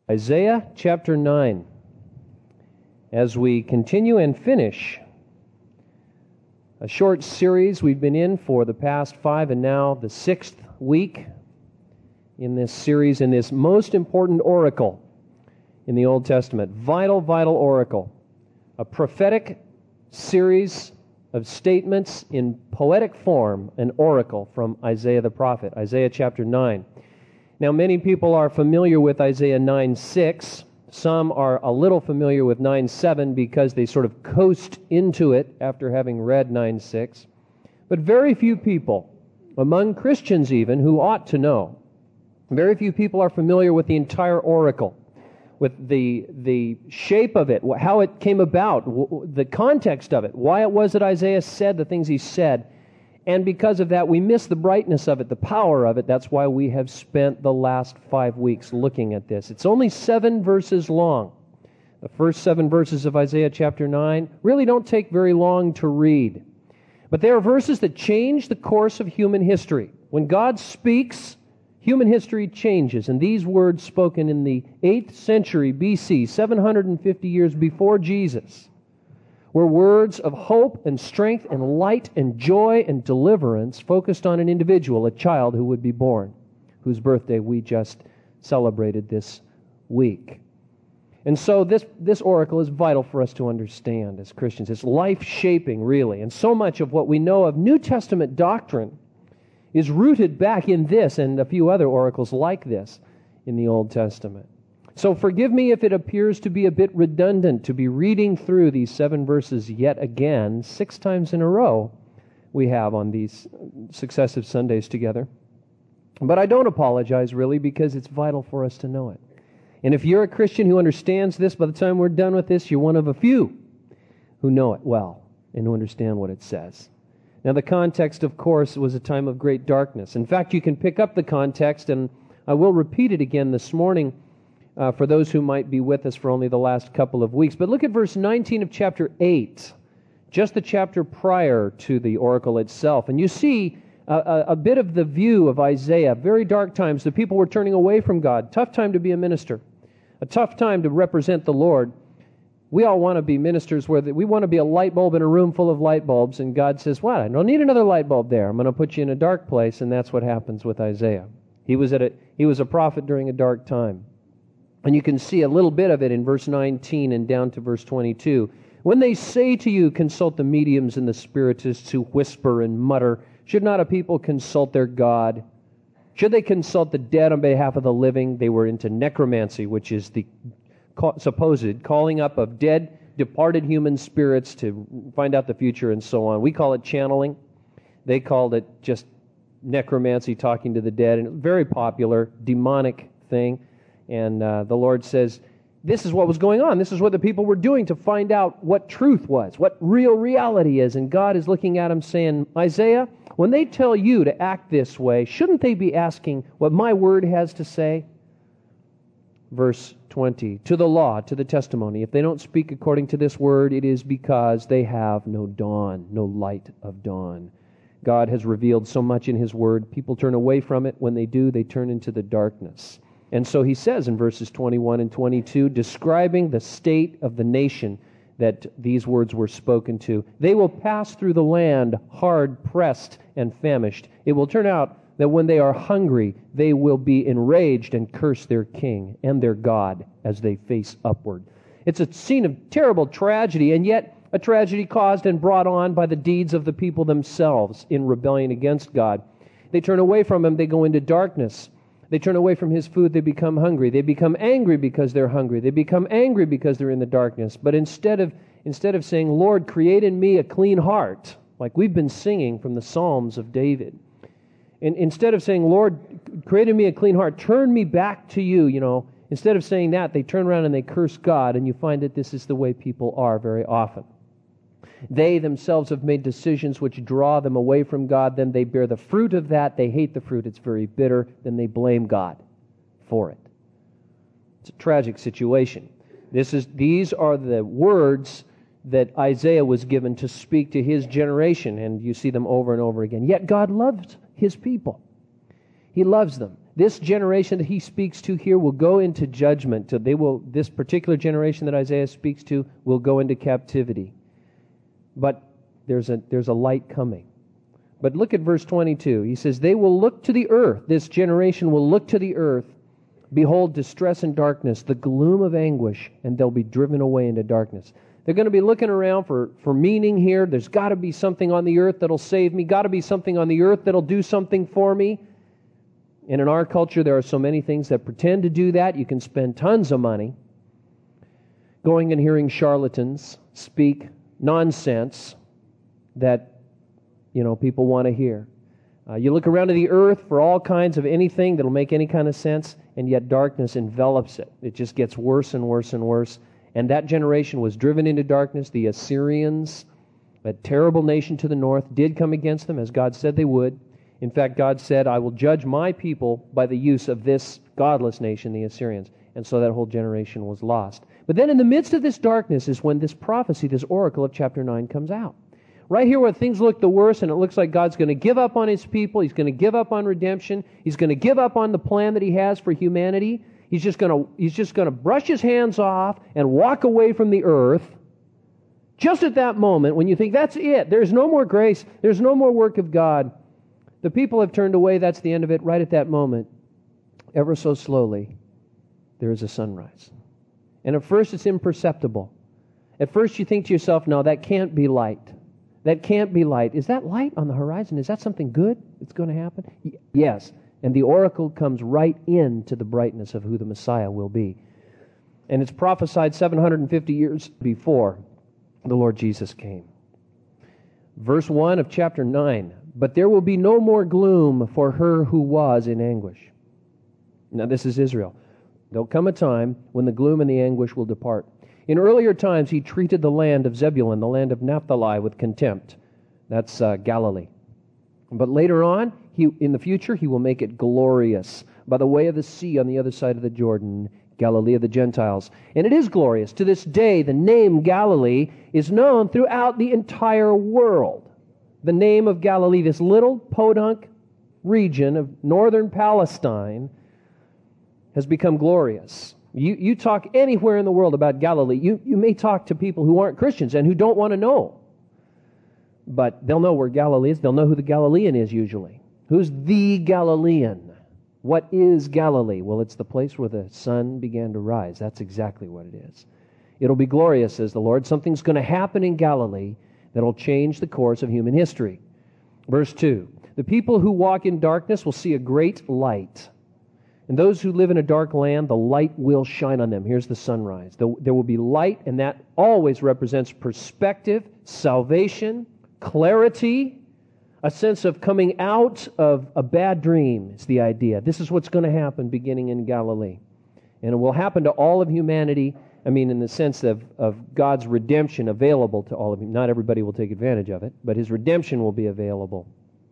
Isaiah chapter 9. As we continue and finish a short series we've been in for the past 5 and now the 6th week in this series, in this most important oracle in the Old Testament. Vital oracle. A prophetic series of statements in poetic form, an oracle from Isaiah the prophet, Isaiah chapter 9. Now, many people are familiar with Isaiah 9:6. Some are a little familiar with 9:7 because they sort of coast into it after having read 9:6. But very few people, among Christians even, who ought to know, very few people are familiar with the entire oracle, with the shape of it, how it came about, the context of it, why it was that Isaiah said the things he said. And because of that, we miss the brightness of it, the power of it. That's why we have spent the last 5 weeks looking at this. It's only 7 verses long. The first 7 verses of Isaiah chapter 9 really don't take very long to read. But they are verses that change the course of human history. When God speaks, human history changes. And these words spoken in the 8th century BC, 750 years before Jesus, were words of hope and strength and light and joy and deliverance focused on an individual, a child who would be born, whose birthday we just celebrated this week. And so this oracle is vital for us to understand as Christians. It's life-shaping, really. And so much of what we know of New Testament doctrine is rooted back in this and a few other oracles like this in the Old Testament. So forgive me if it appears to be a bit redundant to be reading through these 7 verses yet again, 6 times in a row we have on these successive Sundays together. But I don't apologize, really, because it's vital for us to know it. And if you're a Christian who understands this, by the time we're done with this, you're one of a few who know it well and who understand what it says. Now, the context, of course, was a time of great darkness. In fact, you can pick up the context, and I will repeat it again this morning, for those who might be with us for only the last couple of weeks. But look at verse 19 of chapter 8, just the chapter prior to the oracle itself. And you see a bit of the view of Isaiah. Very dark times. The people were turning away from God. Tough time to be a minister. A tough time to represent the Lord. We all want to be ministers where we want to be a light bulb in a room full of light bulbs. And God says, what? I don't need another light bulb there. I'm going to put you in a dark place. And that's what happens with Isaiah. He was a prophet during a dark time. And you can see a little bit of it in verse 19 and down to verse 22. When they say to you, consult the mediums and the spiritists who whisper and mutter, should not a people consult their God? Should they consult the dead on behalf of the living? They were into necromancy, which is the supposed calling up of dead, departed human spirits to find out the future and so on. We call it channeling. They called it just necromancy, talking to the dead, and very popular, demonic thing. And the Lord says, this is what was going on. This is what the people were doing to find out what truth was, what real reality is. And God is looking at him saying, Isaiah, when they tell you to act this way, shouldn't they be asking what my word has to say? Verse 20, to the law, to the testimony. If they don't speak according to this word, it is because they have no dawn, no light of dawn. God has revealed so much in his word. People turn away from it. When they do, they turn into the darkness. And so he says in verses 21 and 22, describing the state of the nation that these words were spoken to, they will pass through the land hard pressed and famished. It will turn out that when they are hungry, they will be enraged and curse their king and their God as they face upward. It's a scene of terrible tragedy, and yet a tragedy caused and brought on by the deeds of the people themselves in rebellion against God. They turn away from him, they go into darkness. They turn away from his food, they become hungry. They become angry because they're hungry. They become angry because they're in the darkness. But instead of saying, Lord, create in me a clean heart, like we've been singing from the Psalms of David, and instead of saying, Lord, create in me a clean heart, turn me back to you, instead of saying that, they turn around and they curse God, and you find that this is the way people are very often. They themselves have made decisions which draw them away from God. Then they bear the fruit of that. They hate the fruit. It's very bitter. Then they blame God for it. It's a tragic situation. These are the words that Isaiah was given to speak to his generation, and you see them over and over again. Yet God loves his people. He loves them. This generation that he speaks to here will go into judgment. This particular generation that Isaiah speaks to will go into captivity. But there's a light coming. But look at verse 22. He says, they will look to the earth. This generation will look to the earth. Behold, distress and darkness, the gloom of anguish, and they'll be driven away into darkness. They're going to be looking around for meaning here. There's got to be something on the earth that'll save me. Got to be something on the earth that'll do something for me. And in our culture, there are so many things that pretend to do that. You can spend tons of money going and hearing charlatans speak nonsense that, people want to hear. You look around to the earth for all kinds of anything that'll make any kind of sense, and yet darkness envelops it. It just gets worse and worse and worse. And that generation was driven into darkness. The Assyrians, a terrible nation to the north, did come against them, as God said they would. In fact, God said, I will judge my people by the use of this godless nation, the Assyrians. And so that whole generation was lost. But then in the midst of this darkness is when this prophecy, this oracle of chapter 9 comes out. Right here where things look the worst and it looks like God's going to give up on His people. He's going to give up on redemption. He's going to give up on the plan that He has for humanity. He's just going to brush His hands off and walk away from the earth. Just at that moment when you think that's it, there's no more grace, there's no more work of God. The people have turned away, that's the end of it. Right at that moment, ever so slowly, there is a sunrise. And at first it's imperceptible. At first you think to yourself, no, that can't be light. That can't be light. Is that light on the horizon? Is that something good that's going to happen? Yes. And the oracle comes right into the brightness of who the Messiah will be. And it's prophesied 750 years before the Lord Jesus came. Verse 1 of chapter 9. But there will be no more gloom for her who was in anguish. Now this is Israel. There'll come a time when the gloom and the anguish will depart. In earlier times, He treated the land of Zebulun, the land of Naphtali, with contempt. That's Galilee. But later on, in the future, He will make it glorious by the way of the sea on the other side of the Jordan, Galilee of the Gentiles. And it is glorious. To this day, the name Galilee is known throughout the entire world. The name of Galilee, this little podunk region of northern Palestine, has become glorious. You talk anywhere in the world about Galilee, you may talk to people who aren't Christians and who don't want to know. But they'll know where Galilee is. They'll know who the Galilean is usually. Who's the Galilean? What is Galilee? Well, it's the place where the sun began to rise. That's exactly what it is. It'll be glorious, says the Lord. Something's going to happen in Galilee that'll change the course of human history. Verse 2, the people who walk in darkness will see a great light. And those who live in a dark land, the light will shine on them. Here's the sunrise. There will be light, and that always represents perspective, salvation, clarity, a sense of coming out of a bad dream is the idea. This is what's going to happen beginning in Galilee. And it will happen to all of humanity, in the sense of God's redemption available to all of you. Not everybody will take advantage of it, but His redemption will be available.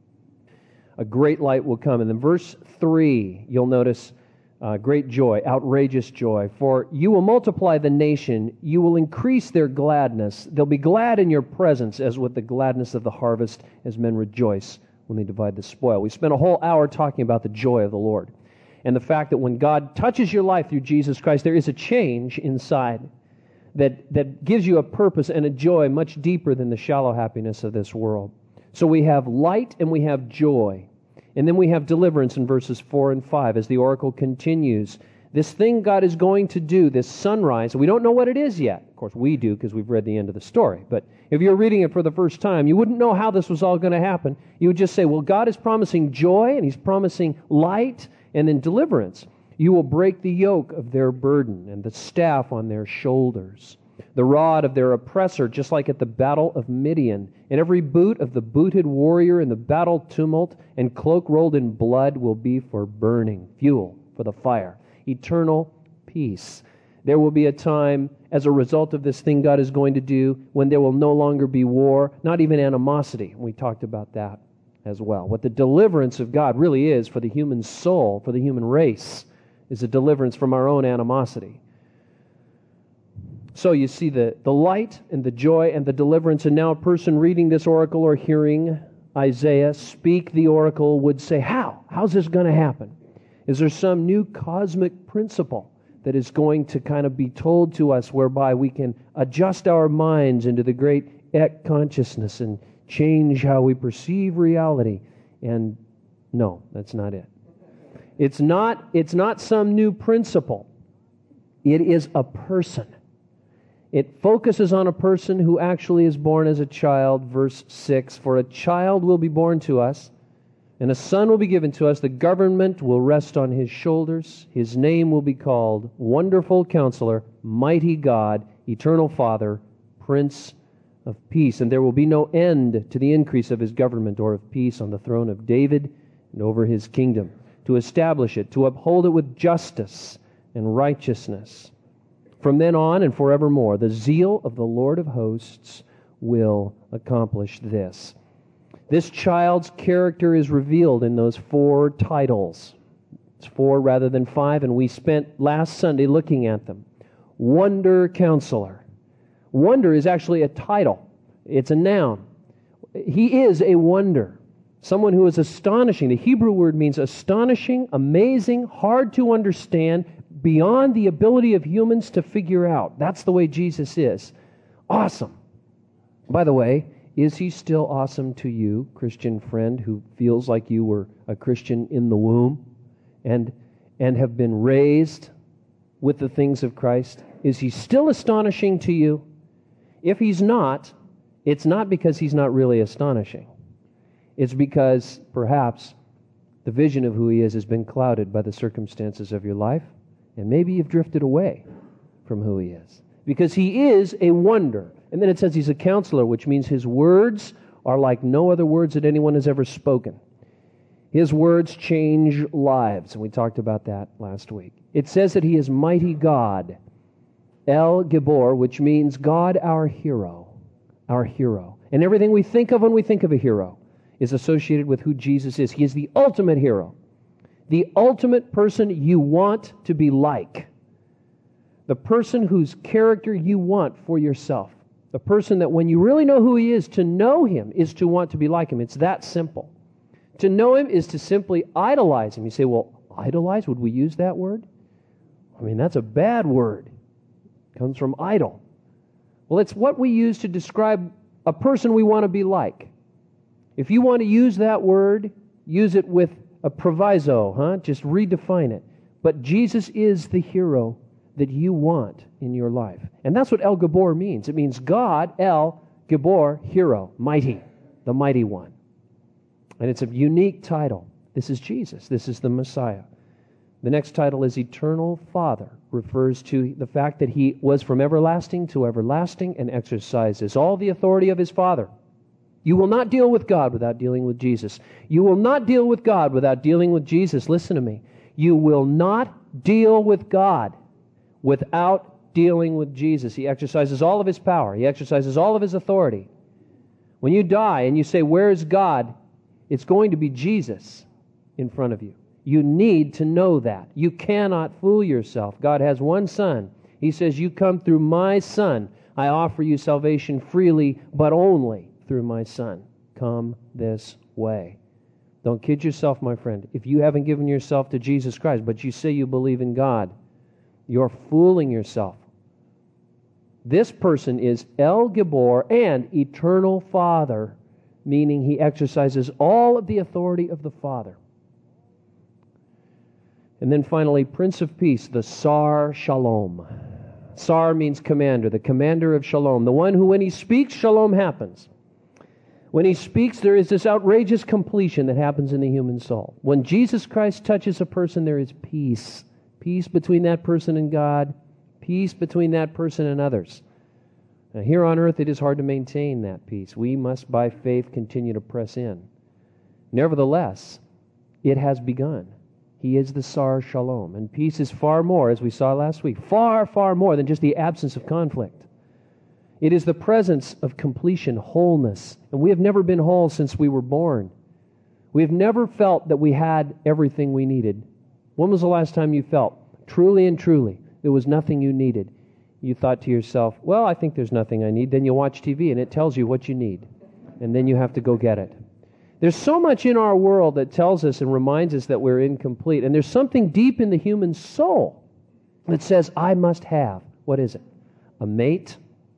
A great light will come. And then verse 3, you'll notice great joy, outrageous joy. For you will multiply the nation, you will increase their gladness. They'll be glad in your presence, as with the gladness of the harvest, as men rejoice when they divide the spoil. We spent a whole hour talking about the joy of the Lord. And the fact that when God touches your life through Jesus Christ, there is a change inside that gives you a purpose and a joy much deeper than the shallow happiness of this world. So we have light and we have joy. And then we have deliverance in verses 4 and 5 as the oracle continues. This thing God is going to do, this sunrise, we don't know what it is yet. Of course, we do because we've read the end of the story. But if you're reading it for the first time, you wouldn't know how this was all going to happen. You would just say, well, God is promising joy and He's promising light and then deliverance. You will break the yoke of their burden and the staff on their shoulders, the rod of their oppressor, just like at the battle of Midian. And every boot of the booted warrior in the battle tumult and cloak rolled in blood will be for burning, fuel for the fire, eternal peace. There will be a time, as a result of this thing God is going to do, when there will no longer be war, not even animosity. We talked about that as well. What the deliverance of God really is for the human soul, for the human race, is a deliverance from our own animosity. So you see the light and the joy and the deliverance, and now a person reading this oracle or hearing Isaiah speak the oracle would say, how? How's this going to happen? Is there some new cosmic principle that is going to kind of be told to us whereby we can adjust our minds into the great ek consciousness and change how we perceive reality? And no, that's not it. It's not some new principle. It is a person. It focuses on a person who actually is born as a child. Verse 6, "For a child will be born to us, and a son will be given to us. The government will rest on his shoulders. His name will be called Wonderful Counselor, Mighty God, Eternal Father, Prince of Peace. And there will be no end to the increase of his government or of peace on the throne of David and over his kingdom, to establish it, to uphold it with justice and righteousness. From then on and forevermore, the zeal of the Lord of hosts will accomplish this." This child's character is revealed in those 4 titles. It's 4 rather than 5, and we spent last Sunday looking at them. Wonder Counselor. Wonder is actually a title. It's a noun. He is a wonder. Someone who is astonishing. The Hebrew word means astonishing, amazing, hard to understand, beyond the ability of humans to figure out. That's the way Jesus is. Awesome. By the way, is he still awesome to you, Christian friend, who feels like you were a Christian in the womb and have been raised with the things of Christ? Is he still astonishing to you? If he's not, it's not because he's not really astonishing. It's because perhaps the vision of who he is has been clouded by the circumstances of your life, and maybe you've drifted away from who he is. Because he is a wonder. And then it says he's a counselor, which means his words are like no other words that anyone has ever spoken. His words change lives, and we talked about that last week. It says that he is mighty God, El Gibor, which means God our hero, our hero. And everything we think of when we think of a hero is associated with who Jesus is. He is the ultimate hero, the ultimate person you want to be like, the person whose character you want for yourself. The person that when you really know who he is, to know him is to want to be like him. It's that simple. To know him is to simply idolize him. You say, well, idolize? Would we use that word? I mean, that's a bad word. It comes from idol. Well, it's what we use to describe a person we want to be like. If you want to use that word, use it with a proviso, Just redefine it. But Jesus is the hero that you want in your life. And that's what El Gibor means. It means God, El Gibor, hero, mighty, the mighty one. And it's a unique title. This is Jesus. This is the Messiah. The next title is Eternal Father. Refers to the fact that he was from everlasting to everlasting and exercises all the authority of his Father. You will not deal with God without dealing with Jesus. You will not deal with God without dealing with Jesus. Listen to me. You will not deal with God without dealing with Jesus. He exercises all of his power. He exercises all of his authority. When you die and you say, where is God? It's going to be Jesus in front of you. You need to know that. You cannot fool yourself. God has one Son. He says, you come through my Son. I offer you salvation freely, but only through my Son. Come this way. Don't kid yourself, my friend. If you haven't given yourself to Jesus Christ, but you say you believe in God, you're fooling yourself. This person is El Gibor and Eternal Father, meaning he exercises all of the authority of the Father. And then finally, Prince of Peace, the Sar Shalom. Sar means commander, the commander of Shalom, the one who when he speaks, Shalom happens. When he speaks, there is this outrageous completion that happens in the human soul. When Jesus Christ touches a person, there is peace. Peace between that person and God. Peace between that person and others. Now, here on earth, it is hard to maintain that peace. We must, by faith, continue to press in. Nevertheless, it has begun. He is the Sar Shalom. And peace is far more, as we saw last week, far, far more than just the absence of conflict. It is the presence of completion, wholeness. And we have never been whole since we were born. We have never felt that we had everything we needed. When was the last time you felt, truly and truly, there was nothing you needed? You thought to yourself, well, I think there's nothing I need. Then you watch TV and it tells you what you need. And then you have to go get it. There's so much in our world that tells us and reminds us that we're incomplete. And there's something deep in the human soul that says, I must have, what is it? A mate,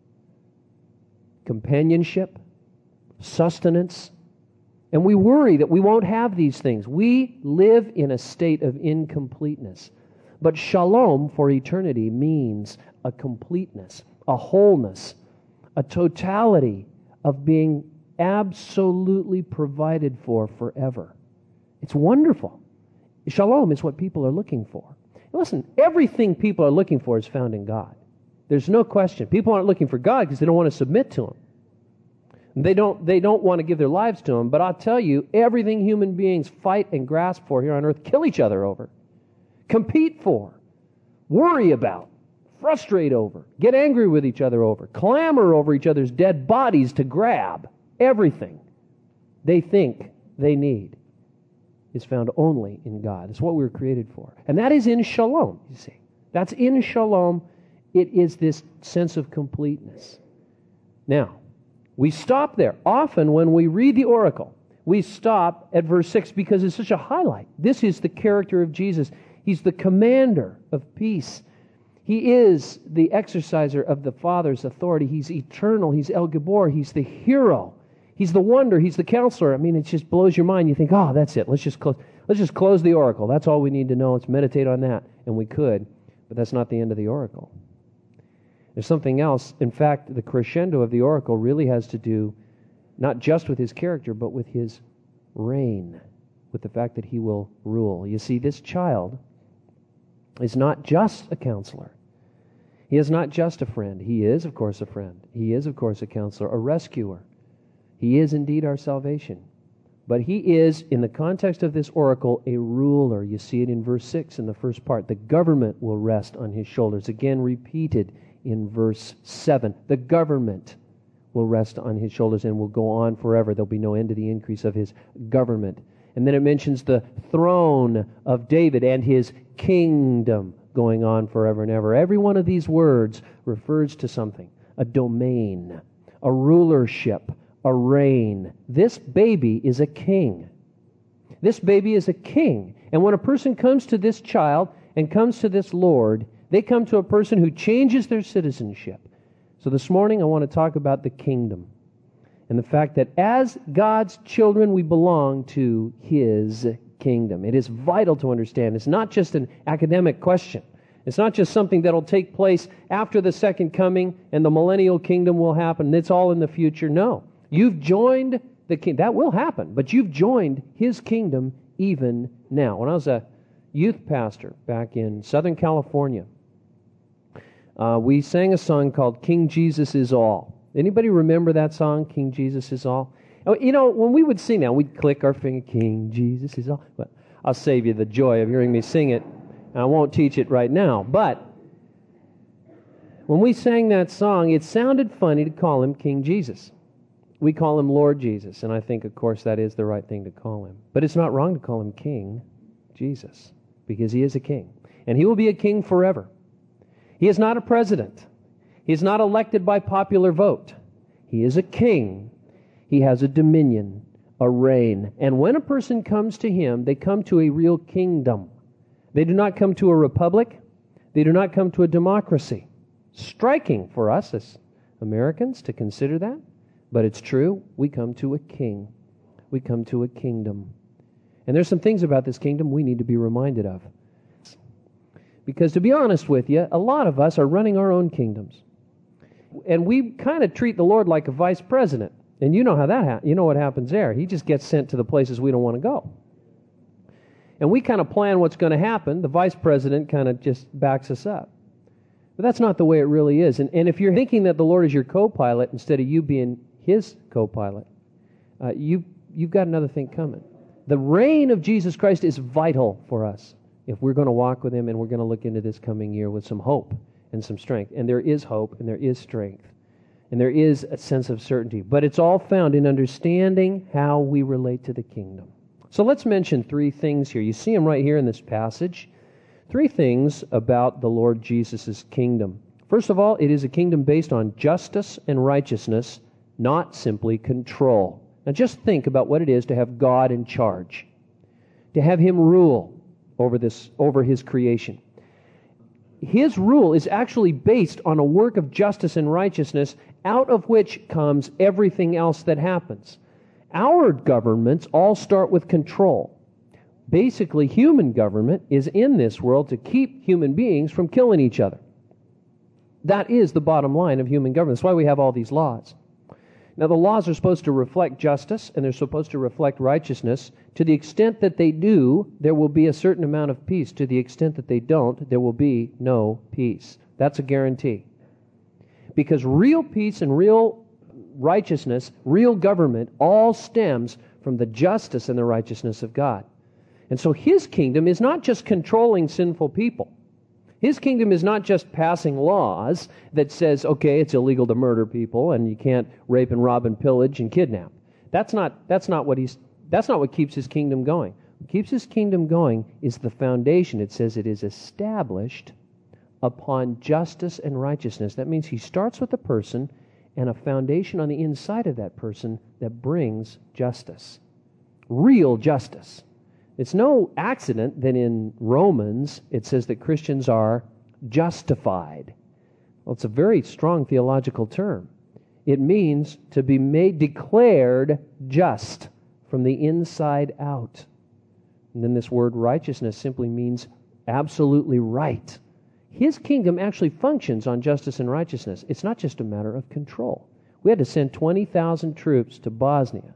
companionship, sustenance. And we worry that we won't have these things. We live in a state of incompleteness. But shalom for eternity means a completeness, a wholeness, a totality of being absolutely provided for forever. It's wonderful. Shalom is what people are looking for. Listen, everything people are looking for is found in God. There's no question. People aren't looking for God because they don't want to submit to Him. They don't want to give their lives to Him. But I'll tell you, everything human beings fight and grasp for here on earth, kill each other over, compete for, worry about, frustrate over, get angry with each other over, clamor over each other's dead bodies to grab. Everything they think they need is found only in God. It's what we were created for. And that is in shalom, you see. That's in shalom. It is this sense of completeness. Now, we stop there. Often when we read the oracle, we stop at verse 6 because it's such a highlight. This is the character of Jesus. He's the commander of peace. He is the exerciser of the Father's authority. He's eternal. He's El Gibor. He's the hero. He's the wonder. He's the counselor. I mean, it just blows your mind. You think, oh, that's it. Let's just close the oracle. That's all we need to know. Let's meditate on that. And we could, but that's not the end of the oracle. There's something else. In fact, the crescendo of the oracle really has to do not just with His character, but with His reign, with the fact that He will rule. You see, this child is not just a counselor. He is not just a friend. He is, of course, a friend. He is, of course, a counselor, a rescuer. He is indeed our salvation. But He is, in the context of this oracle, a ruler. You see it in verse 6 in the first part. The government will rest on His shoulders. Again, repeated in verse 7. The government will rest on His shoulders and will go on forever. There'll be no end to the increase of His government. And then it mentions the throne of David and His kingdom going on forever and ever. Every one of these words refers to something. A domain, a rulership, a reign. This baby is a king. This baby is a king. And when a person comes to this child and comes to this Lord, they come to a person who changes their citizenship. So this morning I want to talk about the kingdom and the fact that as God's children we belong to His kingdom. It is vital to understand. It's not just an academic question. It's not just something that'll take place after the second coming and the millennial kingdom will happen. It's all in the future. No. You've joined the kingdom. That will happen, but you've joined His kingdom even now. When I was a youth pastor back in Southern California, we sang a song called King Jesus is All. Anybody remember that song, King Jesus is All? You know, when we would sing that, we'd click our finger, King Jesus is All. But I'll save you the joy of hearing me sing it. I won't teach it right now. But when we sang that song, it sounded funny to call Him King Jesus. We call Him Lord Jesus, and I think, of course, that is the right thing to call Him. But it's not wrong to call Him King Jesus, because He is a king. And He will be a king forever. He is not a president. He is not elected by popular vote. He is a king. He has a dominion, a reign. And when a person comes to Him, they come to a real kingdom. They do not come to a republic. They do not come to a democracy. Striking for us as Americans to consider that. But it's true. We come to a king. We come to a kingdom. And there's some things about this kingdom we need to be reminded of. Because to be honest with you, a lot of us are running our own kingdoms. And we kind of treat the Lord like a vice president. And you know how that happens. You know what happens there. He just gets sent to the places we don't want to go. And we kind of plan what's going to happen. The vice president kind of just backs us up. But that's not the way it really is. And if you're thinking that the Lord is your co-pilot instead of you being His co-pilot, you've got another thing coming. The reign of Jesus Christ is vital for us if we're going to walk with Him and we're going to look into this coming year with some hope and some strength. And there is hope and there is strength. And there is a sense of certainty. But it's all found in understanding how we relate to the kingdom. So let's mention three things here. You see them right here in this passage. Three things about the Lord Jesus' kingdom. First of all, it is a kingdom based on justice and righteousness, not simply control. Now just think about what it is to have God in charge, to have Him rule over His creation. His rule is actually based on a work of justice and righteousness, out of which comes everything else that happens. Our governments all start with control. Basically, human government is in this world to keep human beings from killing each other. That is the bottom line of human government. That's why we have all these laws. Now, the laws are supposed to reflect justice, and they're supposed to reflect righteousness. To the extent that they do, there will be a certain amount of peace. To the extent that they don't, there will be no peace. That's a guarantee. Because real peace and real righteousness, real government, all stems from the justice and the righteousness of God. And so His kingdom is not just controlling sinful people. His kingdom is not just passing laws that says, okay, it's illegal to murder people and you can't rape and rob and pillage and kidnap. That's not what keeps His kingdom going. What keeps His kingdom going is the foundation. It says it is established upon justice and righteousness. That means He starts with a person and a foundation on the inside of that person that brings justice. Real justice. It's no accident that in Romans it says that Christians are justified. Well, it's a very strong theological term. It means to be declared just from the inside out. And then this word righteousness simply means absolutely right. His kingdom actually functions on justice and righteousness. It's not just a matter of control. We had to send 20,000 troops to Bosnia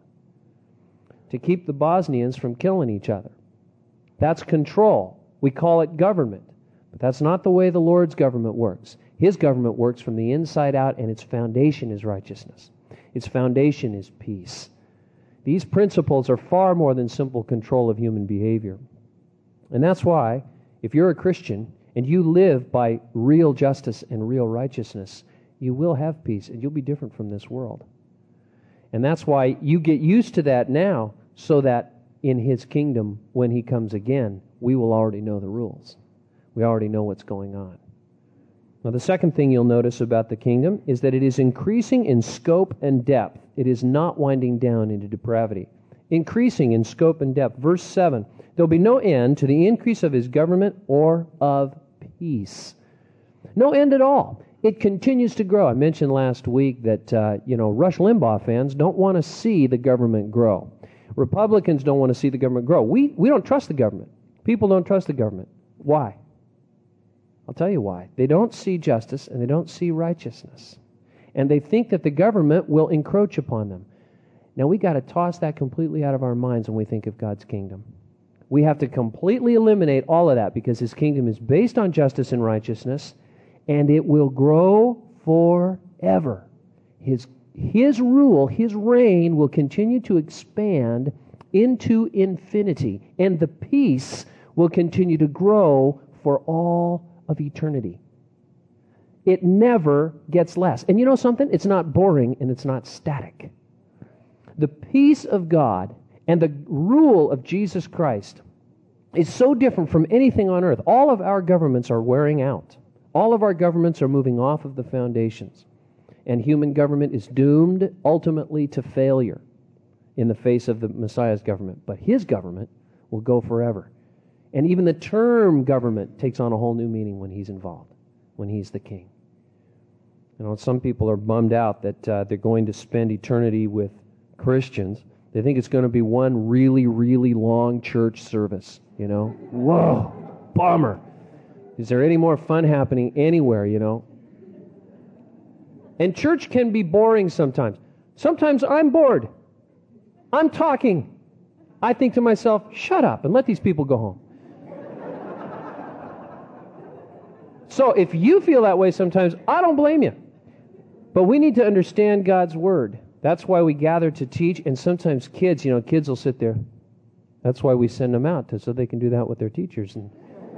to keep the Bosnians from killing each other. That's control. We call it government. But that's not the way the Lord's government works. His government works from the inside out, and its foundation is righteousness. Its foundation is peace. These principles are far more than simple control of human behavior. And that's why, if you're a Christian and you live by real justice and real righteousness, you will have peace, and you'll be different from this world. And that's why you get used to that now, so that in His kingdom, when He comes again, we will already know the rules. We already know what's going on. Now, the second thing you'll notice about the kingdom is that it is increasing in scope and depth. It is not winding down into depravity. Increasing in scope and depth. Verse 7, there'll be no end to the increase of His government or of peace. No end at all. It continues to grow. I mentioned last week that, Rush Limbaugh fans don't want to see the government grow. Republicans don't want to see the government grow. We don't trust the government. People don't trust the government. Why? I'll tell you why. They don't see justice and they don't see righteousness. And they think that the government will encroach upon them. Now, we got to toss that completely out of our minds when we think of God's kingdom. We have to completely eliminate all of that, because His kingdom is based on justice and righteousness, and it will grow forever. His rule, His reign will continue to expand into infinity, and the peace will continue to grow for all of eternity. It never gets less. And you know something? It's not boring and it's not static. The peace of God and the rule of Jesus Christ is so different from anything on earth. All of our governments are wearing out. All of our governments are moving off of the foundations. And human government is doomed ultimately to failure in the face of the Messiah's government. But His government will go forever. And even the term government takes on a whole new meaning when He's involved, when He's the king. Some people are bummed out that they're going to spend eternity with Christians. They think it's going to be one really, really long church service, Whoa, bummer. Is there any more fun happening anywhere, And church can be boring sometimes. Sometimes I'm bored. I'm talking. I think to myself, shut up and let these people go home. So if you feel that way sometimes, I don't blame you. But we need to understand God's Word. That's why we gather to teach, and sometimes kids will sit there. That's why we send them out, so they can do that with their teachers. And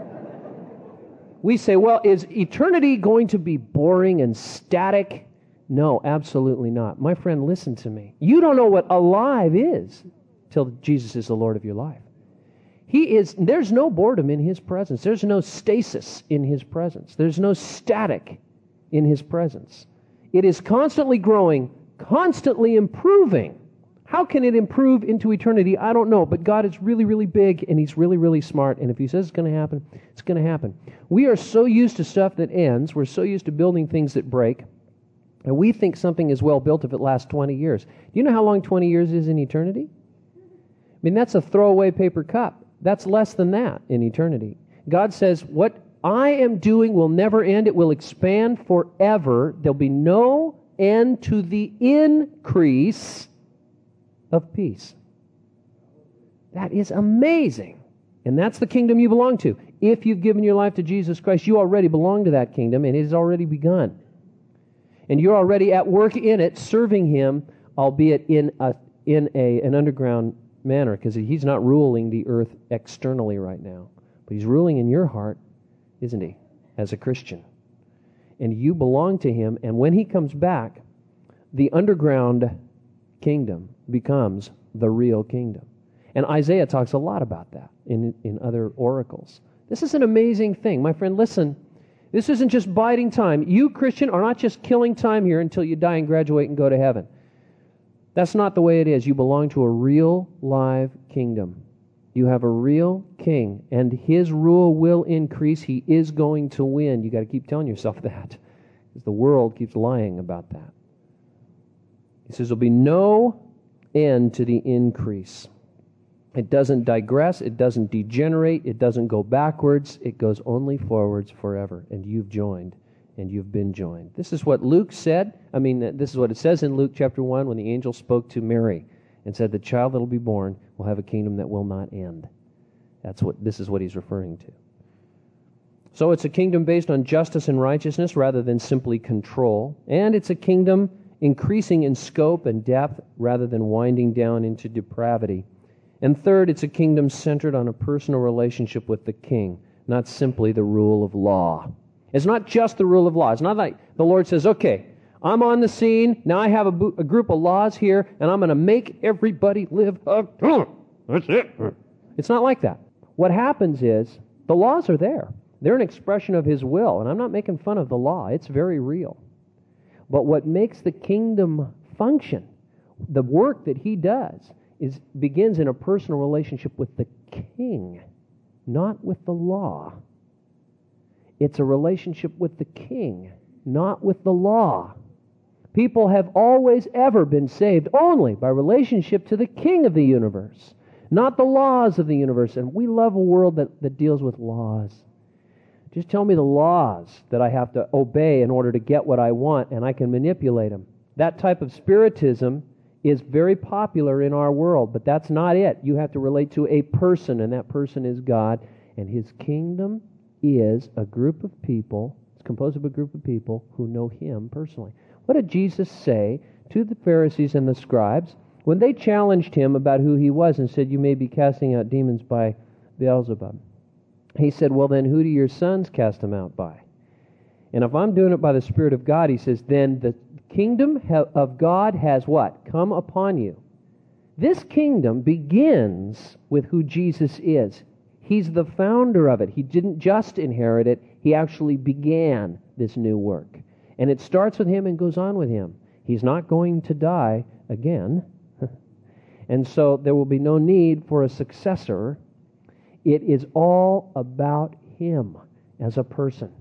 we say, well, is eternity going to be boring and static? No, absolutely not. My friend, listen to me. You don't know what alive is till Jesus is the Lord of your life. There's no boredom in His presence. There's no stasis in His presence. There's no static in His presence. It is constantly growing, constantly improving. How can it improve into eternity? I don't know. But God is really, really big, and He's really, really smart. And if He says it's going to happen, it's going to happen. We are so used to stuff that ends. We're so used to building things that break. And we think something is well built if it lasts 20 years. Do you know how long 20 years is in eternity? I mean, that's a throwaway paper cup. That's less than that in eternity. God says, what I am doing will never end. It will expand forever. There'll be no end to the increase of peace. That is amazing. And that's the kingdom you belong to. If you've given your life to Jesus Christ, you already belong to that kingdom, and it has already begun. And you're already at work in it, serving Him, albeit in an underground manner, because He's not ruling the earth externally right now. But He's ruling in your heart, isn't He, as a Christian? And you belong to Him, and when He comes back, the underground kingdom becomes the real kingdom. And Isaiah talks a lot about that in other oracles. This is an amazing thing. My friend, listen, this isn't just biding time. You, Christian, are not just killing time here until you die and graduate and go to heaven. That's not the way it is. You belong to a real, live kingdom. You have a real king, and His rule will increase. He is going to win. You got to keep telling yourself that, because the world keeps lying about that. He says there'll be no end to the increase. It doesn't digress, it doesn't degenerate, it doesn't go backwards, it goes only forwards forever. And you've joined, and you've been joined. This is what Luke said. This is what it says in Luke chapter 1 when the angel spoke to Mary and said, the child that will be born will have a kingdom that will not end. This is what he's referring to. So it's a kingdom based on justice and righteousness rather than simply control. And it's a kingdom increasing in scope and depth rather than winding down into depravity. And third, it's a kingdom centered on a personal relationship with the king, not simply the rule of law. It's not just the rule of law. It's not like the Lord says, okay, I'm on the scene, now I have a group of laws here, and I'm going to make everybody live up to them. That's it. It's not like that. What happens is, the laws are there. They're an expression of His will, and I'm not making fun of the law. It's very real. But what makes the kingdom function, the work that He does, begins in a personal relationship with the king, not with the law. It's a relationship with the king, not with the law. People have always ever been saved only by relationship to the king of the universe, not the laws of the universe. And we love a world that deals with laws. Just tell me the laws that I have to obey in order to get what I want, and I can manipulate them. That type of spiritism is very popular in our world, but that's not it. You have to relate to a person, and that person is God, and His kingdom is a group of people. It's composed of a group of people who know Him personally. What did Jesus say to the Pharisees and the scribes when they challenged Him about who He was and said, you may be casting out demons by Beelzebub? He said, well, then who do your sons cast them out by? And if I'm doing it by the Spirit of God, He says, then the kingdom of God has what? Come upon you. This kingdom begins with who Jesus is. He's the founder of it. He didn't just inherit it. He actually began this new work. And it starts with Him and goes on with Him. He's not going to die again. And so there will be no need for a successor. It is all about Him as a person.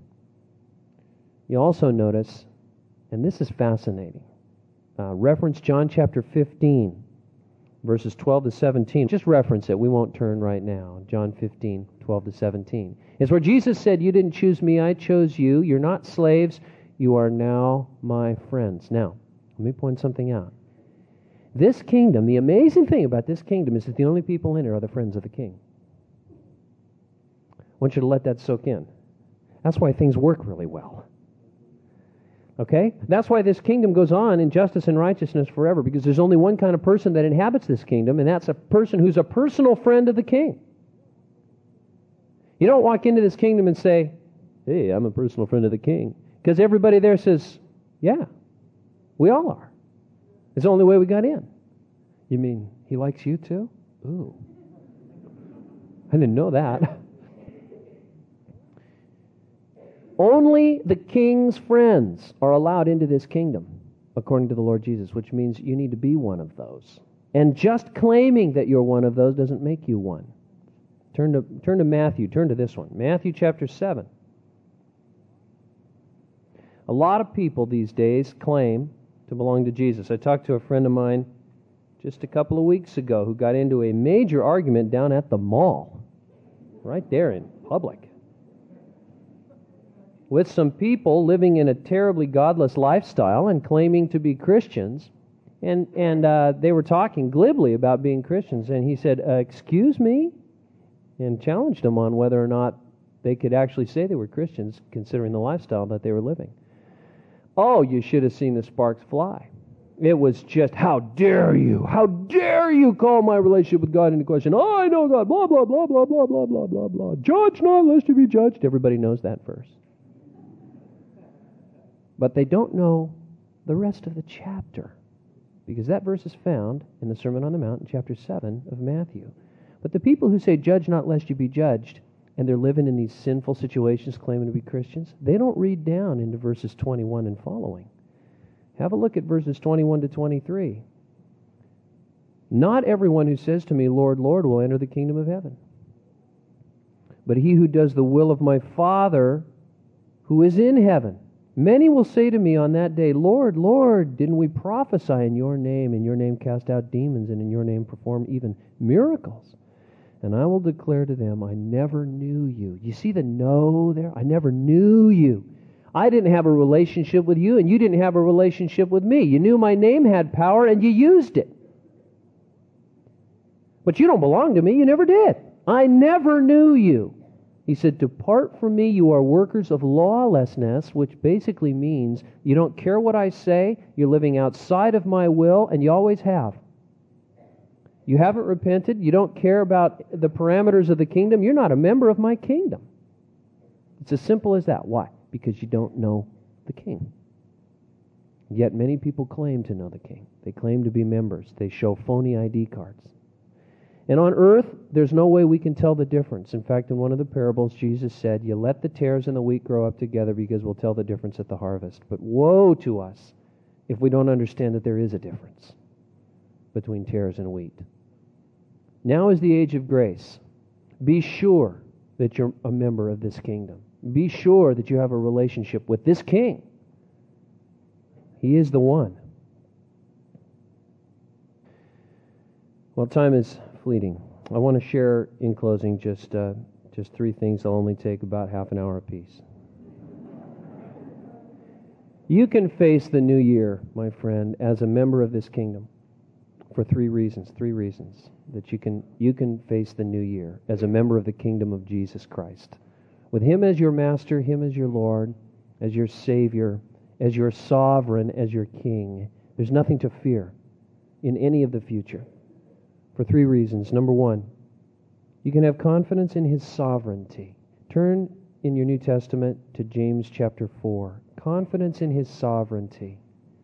You also notice, and this is fascinating, reference John chapter 15, verses 12 to 17. Just reference it. We won't turn right now. John 15, 12 to 17. It's where Jesus said, you didn't choose me, I chose you. You're not slaves. You are now my friends. Now, let me point something out. This kingdom, the amazing thing about this kingdom is that the only people in it are the friends of the king. I want you to let that soak in. That's why things work really well. Okay? That's why this kingdom goes on in justice and righteousness forever, because there's only one kind of person that inhabits this kingdom, and that's a person who's a personal friend of the king. You don't walk into this kingdom and say, hey, I'm a personal friend of the king, because everybody there says, yeah, we all are. It's the only way we got in. You mean He likes you too? Ooh. I didn't know that. Only the king's friends are allowed into this kingdom, according to the Lord Jesus, which means you need to be one of those. And just claiming that you're one of those doesn't make you one. Turn to Matthew. Turn to this one. Matthew chapter 7. A lot of people these days claim to belong to Jesus. I talked to a friend of mine just a couple of weeks ago who got into a major argument down at the mall, right there in public, with some people living in a terribly godless lifestyle and claiming to be Christians. And they were talking glibly about being Christians. And he said, excuse me? And challenged them on whether or not they could actually say they were Christians, considering the lifestyle that they were living. Oh, you should have seen the sparks fly. It was just, how dare you? How dare you call my relationship with God into question? Oh, I know God, blah, blah, blah, blah, blah, blah, blah, blah, blah. Judge not, lest you be judged. Everybody knows that verse. But they don't know the rest of the chapter, because that verse is found in the Sermon on the Mount in chapter 7 of Matthew. But the people who say, judge not lest you be judged, and they're living in these sinful situations claiming to be Christians, they don't read down into verses 21 and following. Have a look at verses 21 to 23. Not everyone who says to me, Lord, Lord, will enter the kingdom of heaven, but he who does the will of my Father who is in heaven. Many will say to me on that day, Lord, Lord, didn't we prophesy in your name cast out demons, and in your name perform even miracles? And I will declare to them, I never knew you. You see the no there? I never knew you. I didn't have a relationship with you, and you didn't have a relationship with me. You knew my name had power, and you used it. But you don't belong to me. You never did. I never knew you. He said, depart from me, you are workers of lawlessness, which basically means you don't care what I say, you're living outside of my will, and you always have. You haven't repented, you don't care about the parameters of the kingdom, you're not a member of my kingdom. It's as simple as that. Why? Because you don't know the King. Yet many people claim to know the King. They claim to be members. They show phony ID cards. And on earth, there's no way we can tell the difference. In fact, in one of the parables, Jesus said, you let the tares and the wheat grow up together because we'll tell the difference at the harvest. But woe to us if we don't understand that there is a difference between tares and wheat. Now is the age of grace. Be sure that you're a member of this kingdom. Be sure that you have a relationship with this King. He is the one. Well, time is fleeting. I want to share in closing just three things that'll only take about half an hour apiece. You can face the new year, my friend, as a member of this kingdom for three reasons that you can face the new year as a member of the kingdom of Jesus Christ. With Him as your master, Him as your Lord, as your Savior, as your sovereign, as your King. There's nothing to fear in any of the future. For three reasons. Number one, you can have confidence in His sovereignty. Turn in your New Testament to James chapter 4. Confidence in His sovereignty.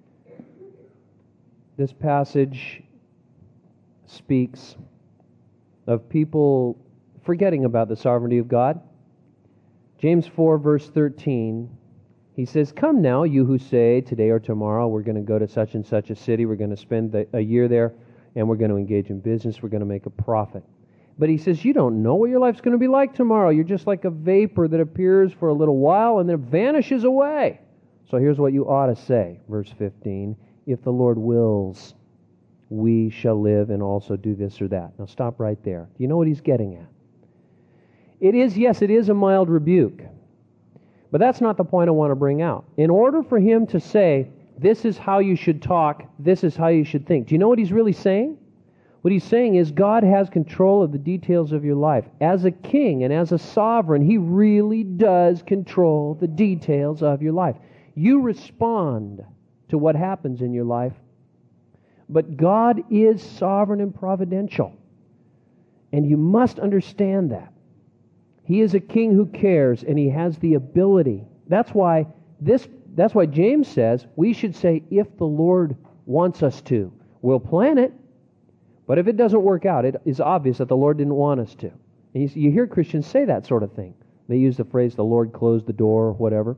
This passage speaks of people forgetting about the sovereignty of God. James 4 verse 13, he says, come now, you who say, today or tomorrow we're going to go to such and such a city, we're going to spend a year there, and we're going to engage in business, we're going to make a profit. But he says, you don't know what your life's going to be like tomorrow. You're just like a vapor that appears for a little while and then vanishes away. So here's what you ought to say, verse 15, if the Lord wills, we shall live and also do this or that. Now stop right there. Do you know what he's getting at? It is a mild rebuke. But that's not the point I want to bring out. In order for him to say, this is how you should talk, this is how you should think, do you know what he's really saying? What he's saying is God has control of the details of your life. As a king and as a sovereign, He really does control the details of your life. You respond to what happens in your life, but God is sovereign and providential. And you must understand that. He is a king who cares, and He has the ability. That's why James says we should say, if the Lord wants us to. We'll plan it, but if it doesn't work out, it is obvious that the Lord didn't want us to. And you hear Christians say that sort of thing. They use the phrase, the Lord closed the door, or whatever.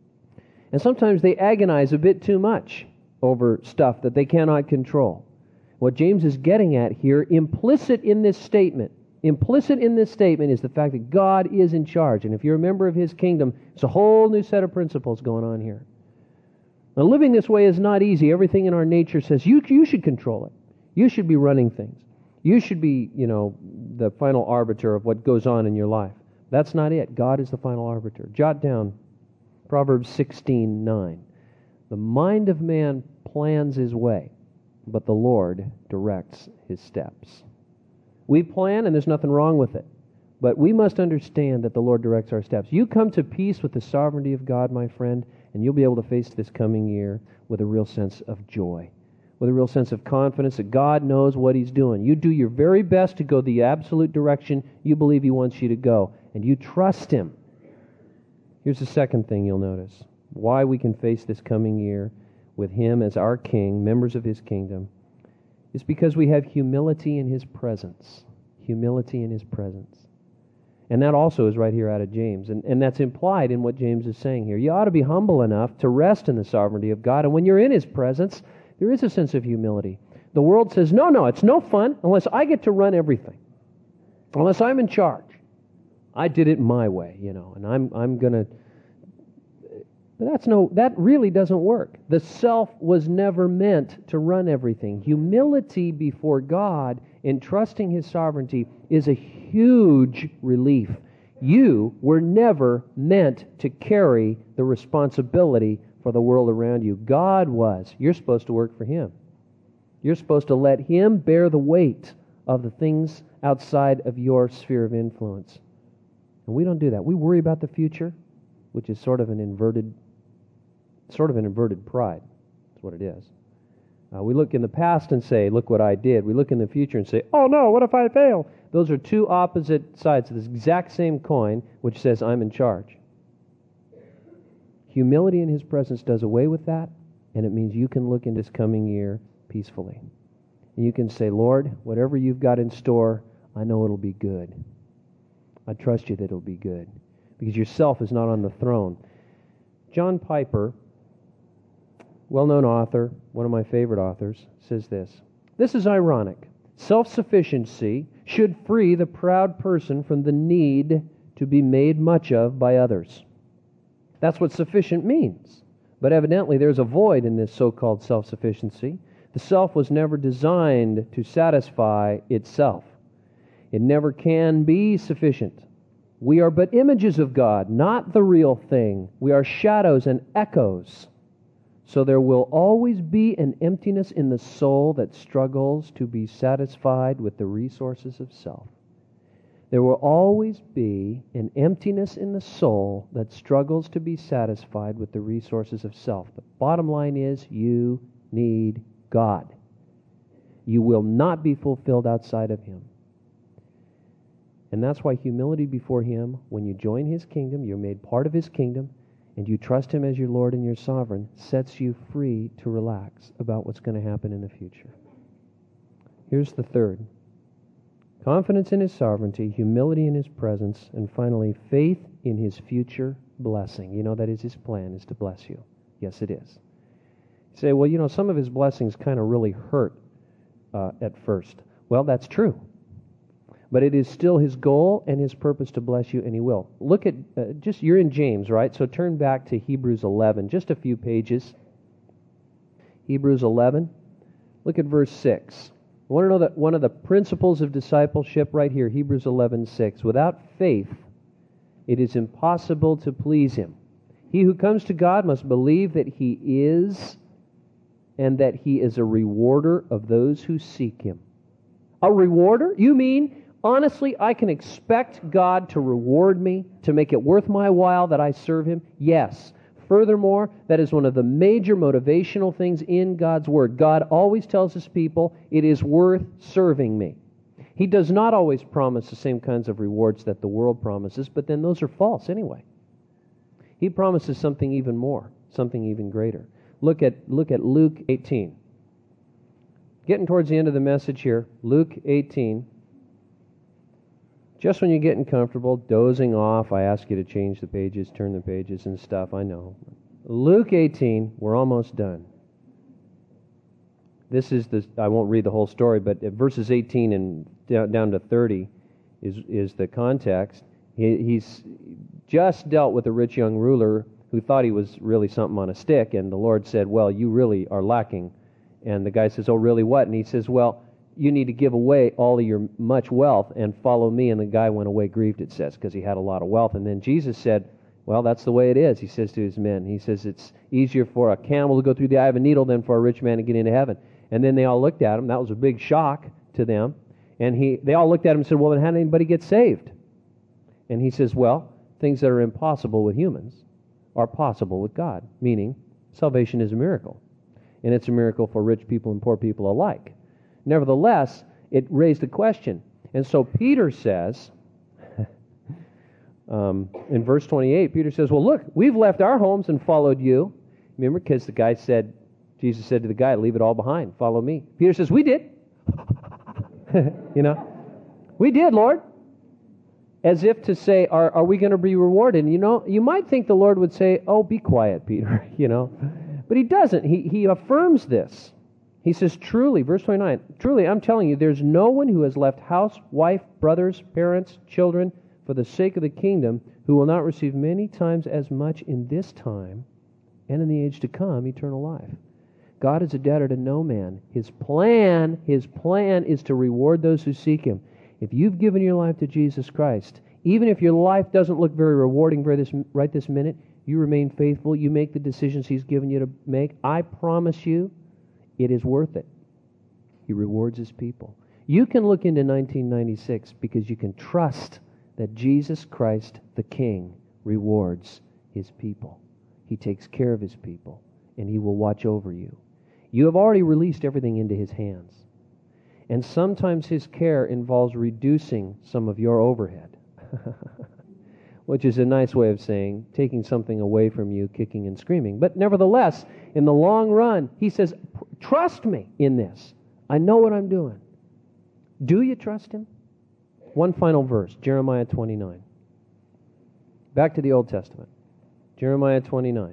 And sometimes they agonize a bit too much over stuff that they cannot control. What James is getting at here, implicit in this statement is the fact that God is in charge. And if you're a member of His kingdom, it's a whole new set of principles going on here. Now, living this way is not easy. Everything in our nature says you should control it. You should be running things. You should be, the final arbiter of what goes on in your life. That's not it. God is the final arbiter. Jot down Proverbs 16:9. The mind of man plans his way, but the Lord directs his steps. We plan, and there's nothing wrong with it. But we must understand that the Lord directs our steps. You come to peace with the sovereignty of God, my friend, and you'll be able to face this coming year with a real sense of joy, with a real sense of confidence that God knows what He's doing. You do your very best to go the absolute direction you believe He wants you to go, and you trust Him. Here's the second thing you'll notice. Why we can face this coming year with Him as our King, members of His kingdom, is because we have humility in His presence. Humility in His presence. And that also is right here out of James. And that's implied in what James is saying here. You ought to be humble enough to rest in the sovereignty of God. And when you're in His presence, there is a sense of humility. The world says, no, it's no fun unless I get to run everything. Unless I'm in charge. I did it my way, and I'm going to... But that really doesn't work. The self was never meant to run everything. Humility before God in trusting His sovereignty is a huge relief. You were never meant to carry the responsibility for the world around you. God was. You're supposed to work for Him. You're supposed to let Him bear the weight of the things outside of your sphere of influence. And we don't do that. We worry about the future, which is sort of an inverted pride. That's what it is. We look in the past and say, look what I did. We look in the future and say, oh no, what if I fail? Those are two opposite sides of this exact same coin, which says I'm in charge. Humility in His presence does away with that, and it means you can look into this coming year peacefully. And you can say, Lord, whatever You've got in store, I know it'll be good. I trust You that it'll be good. Because yourself is not on the throne. John Piper, well-known author, one of my favorite authors, says this. This is ironic. Self-sufficiency should free the proud person from the need to be made much of by others. That's what sufficient means. But evidently there's a void in this so-called self-sufficiency. The self was never designed to satisfy itself. It never can be sufficient. We are but images of God, not the real thing. We are shadows and echoes. So there will always be an emptiness in the soul that struggles to be satisfied with the resources of self. There will always be an emptiness in the soul that struggles to be satisfied with the resources of self. The bottom line is you need God. You will not be fulfilled outside of Him. And that's why humility before Him, when you join His kingdom, you're made part of His kingdom, and you trust Him as your Lord and your sovereign, sets you free to relax about what's going to happen in the future. Here's the third. Confidence in His sovereignty, humility in His presence, and finally, faith in His future blessing. That is His plan, is to bless you. Yes, it is. You say, well, some of His blessings kind of really hurt at first. Well, that's true. But it is still His goal and His purpose to bless you, and He will. Look at, you're in James, right? So turn back to Hebrews 11, just a few pages. Hebrews 11. Look at verse 6. I want to know that one of the principles of discipleship right here, Hebrews 11:6. Without faith, it is impossible to please Him. He who comes to God must believe that He is, and that He is a rewarder of those who seek Him. A rewarder? You mean, honestly, I can expect God to reward me, to make it worth my while that I serve Him? Yes. Furthermore, that is one of the major motivational things in God's Word. God always tells His people, it is worth serving me. He does not always promise the same kinds of rewards that the world promises, but then those are false anyway. He promises something even more, something even greater. Look at Luke 18. Getting towards the end of the message here, Luke 18. Just when you're getting comfortable, dozing off, I ask you to change the pages, turn the pages and stuff, I know. Luke 18, we're almost done. This is I won't read the whole story, but verses 18 and down to 30 is the context. He's just dealt with a rich young ruler who thought he was really something on a stick, and the Lord said, well, you really are lacking. And the guy says, oh, really what? And he says, well, you need to give away all of your much wealth and follow me. And the guy went away grieved, it says, because he had a lot of wealth. And then Jesus said, well, that's the way it is, he says to his men. He says, it's easier for a camel to go through the eye of a needle than for a rich man to get into heaven. And then they all looked at him. That was a big shock to them. And they all looked at him and said, well, then how did anybody get saved? And he says, well, things that are impossible with humans are possible with God, meaning salvation is a miracle. And it's a miracle for rich people and poor people alike. Nevertheless, it raised a question. And so Peter says, in verse 28, Peter says, well, look, we've left our homes and followed you. Remember, because Jesus said to the guy, leave it all behind, follow me. Peter says, we did. We did, Lord. As if to say, are we going to be rewarded? And you might think the Lord would say, oh, be quiet, Peter, But he doesn't. He affirms this. He says, truly, verse 29, truly, I'm telling you, there's no one who has left house, wife, brothers, parents, children, for the sake of the kingdom, who will not receive many times as much in this time and in the age to come eternal life. God is a debtor to no man. His plan is to reward those who seek Him. If you've given your life to Jesus Christ, even if your life doesn't look very rewarding right this minute, you remain faithful, you make the decisions He's given you to make, I promise you, it is worth it. He rewards His people. You can look into 1996 because you can trust that Jesus Christ, the King, rewards His people. He takes care of His people, and He will watch over you. You have already released everything into His hands. And sometimes His care involves reducing some of your overhead, which is a nice way of saying taking something away from you, kicking and screaming. But nevertheless, in the long run, He says, trust me in this. I know what I'm doing. Do you trust Him? One final verse, Jeremiah 29. Back to the Old Testament. Jeremiah 29.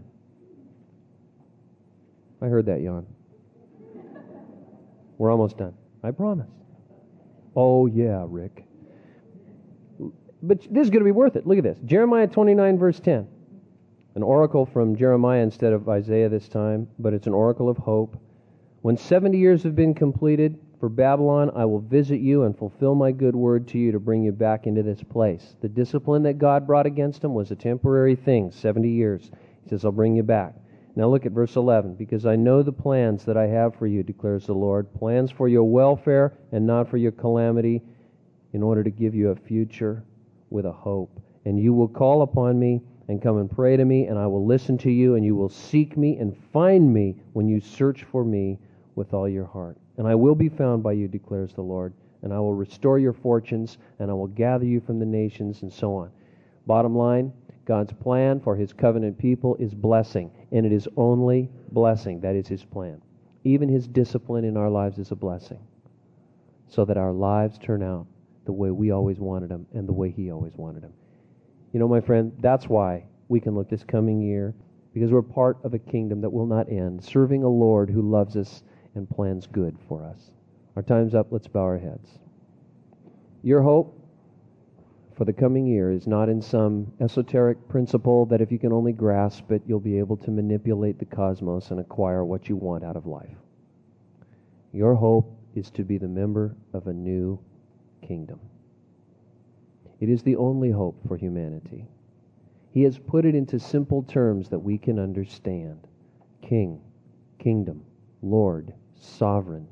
I heard that yawn. We're almost done. I promise. Oh, yeah, Rick. But this is going to be worth it. Look at this. Jeremiah 29, verse 10. An oracle from Jeremiah instead of Isaiah this time, but it's an oracle of hope. When 70 years have been completed for Babylon, I will visit you and fulfill my good word to you to bring you back into this place. The discipline that God brought against them was a temporary thing, 70 years. He says, I'll bring you back. Now look at verse 11. Because I know the plans that I have for you, declares the Lord, plans for your welfare and not for your calamity, in order to give you a future with a hope. And you will call upon me and come and pray to me, and I will listen to you, and you will seek me and find me when you search for me with all your heart. And I will be found by you, declares the Lord, and I will restore your fortunes, and I will gather you from the nations, and so on. Bottom line, God's plan for His covenant people is blessing, and it is only blessing. That is His plan. Even His discipline in our lives is a blessing, so that our lives turn out the way we always wanted them and the way He always wanted them. My friend, that's why we can look this coming year, because we're part of a kingdom that will not end, serving a Lord who loves us and plans good for us. Our time's up. Let's bow our heads. Your hope for the coming year is not in some esoteric principle that if you can only grasp it, you'll be able to manipulate the cosmos and acquire what you want out of life. Your hope is to be the member of a new kingdom. It is the only hope for humanity. He has put it into simple terms that we can understand. King, kingdom, Lord, sovereign.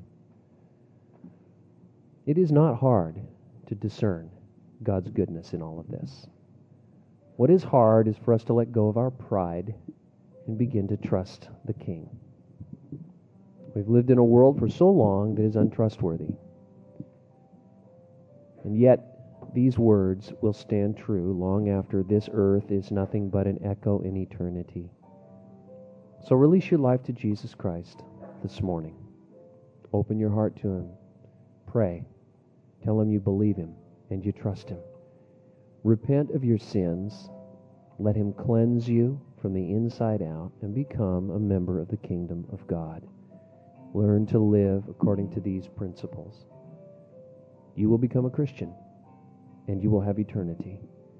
It is not hard to discern God's goodness in all of this. What is hard is for us to let go of our pride and begin to trust the King. We've lived in a world for so long that is untrustworthy. And yet, these words will stand true long after this earth is nothing but an echo in eternity. So release your life to Jesus Christ this morning. Open your heart to Him. Pray. Tell Him you believe Him and you trust Him. Repent of your sins. Let Him cleanse you from the inside out and become a member of the kingdom of God. learn to live according to these principles. You will become a Christian, and you will have eternity.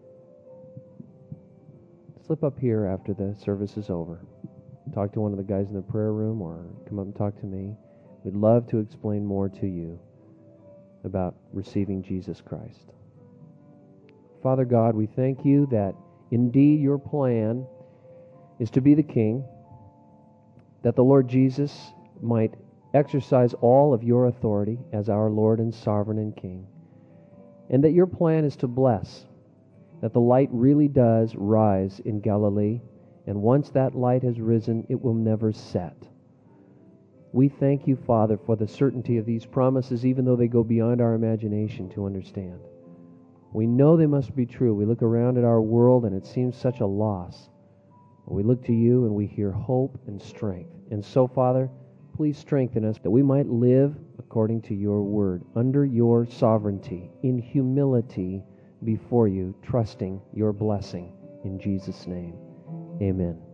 Slip up here after the service is over. Talk to one of the guys in the prayer room, or come up and talk to me. We'd love to explain more to you about receiving Jesus Christ. Father God, we thank you that indeed your plan is to be the King, that the Lord Jesus might exercise all of your authority as our Lord and Sovereign and King, and that your plan is to bless, that the light really does rise in Galilee, and once that light has risen, it will never set. We thank you, Father, for the certainty of these promises, even though they go beyond our imagination to understand. We know they must be true. We look around at our world and it seems such a loss. But we look to you and we hear hope and strength. And so, Father, please strengthen us that we might live according to your word, under your sovereignty, in humility before you, trusting your blessing. In Jesus' name, amen.